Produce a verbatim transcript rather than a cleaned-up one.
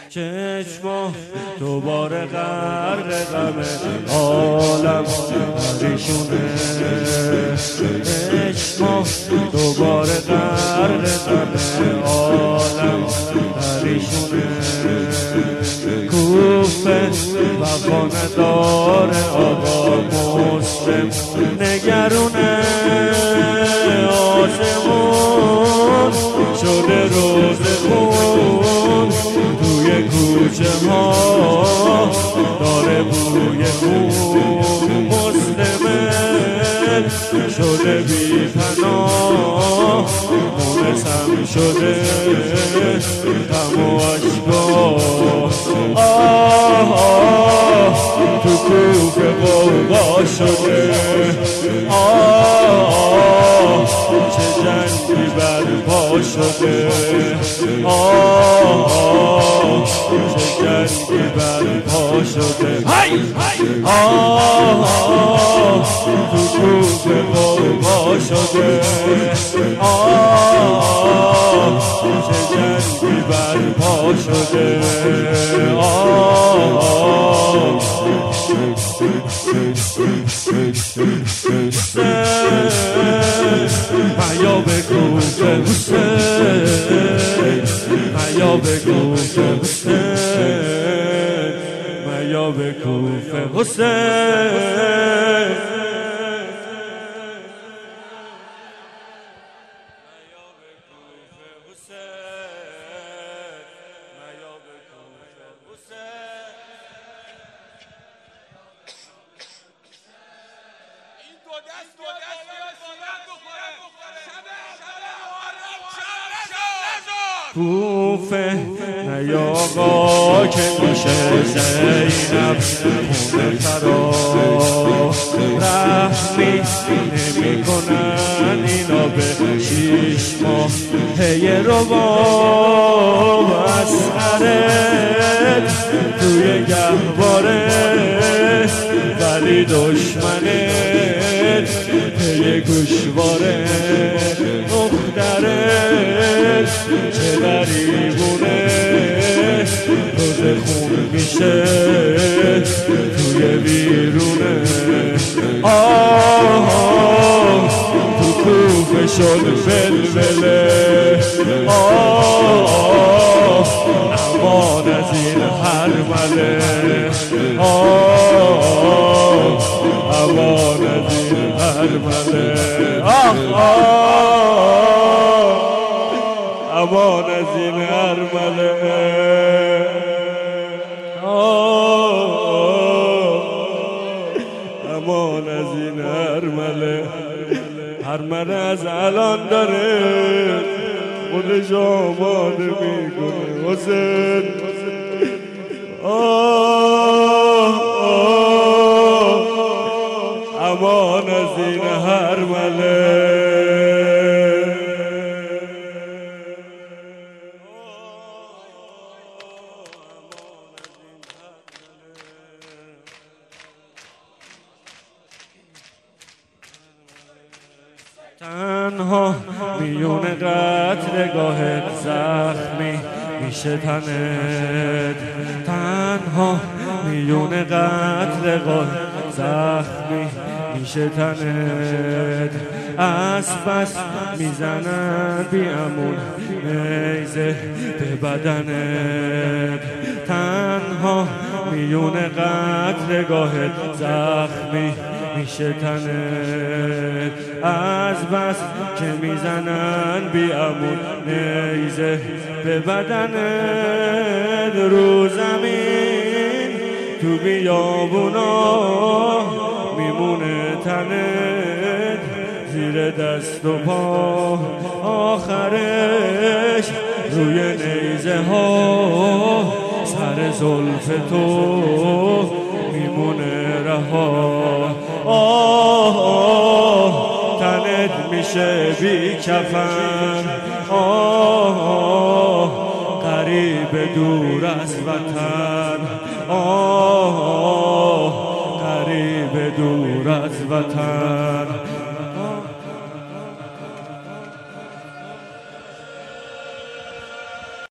چشما دوباره غرق غم عالم پریشونه، چشما دوباره غرق غم عالم پریشونه. کوفه وفا نداره آقا مسلم نگرونه، آسمون شده روز خون، توی کوچه ها داره بوی خون. مسلمه شده بی پناه، مونسم شده غم و اشکا. آه آه تو کوفه غوغا شده، آه چه جنگی برپا شده، آه چه جنگی برپا شده. آه تو کوفه غوغا شده، آه چه جنگی برپا شده. آه میا به کوفه حسین، میا به کوفه حسین، میا به کوفه حسین. کوفه نیا آقا که میشه زینب خونه خراب، رحمی نمی کنن اینا به شیش ماه هی رباب. اسخرت توی گهواره ولی دشمنت هی گوشواره. دخترت چه غریبونه روز خون میشه توی ویرونه. آه تو کوفه شد بلبله، آه امان از این حرمله، آه امان از این حرمله. آه آه امان از این ارمله. امان از این ارمله. ارمله از الان داره خودش آماده میکنه حسین. آه آه امان از این ارمله. تنها میون قطرگاهت زخمی میشه تنت، تنها میون قطرگاهت زخمی میشه تنت. اسبس میزنن بیامون نیزه به بدنت، تنها میون قطرگاهت زخمی میشه تنت. از بس که میزنن بیامون نیزه به بدنت. رو زمین تو بیابونا میمونه تنت، زیر دست و پا آخرش روی نیزه ها. سر زلف تو میمونه رها. آه آه تنت میشه بی کفن. آه آه غریب دور از وطن. آه آه غریب دور از وطن.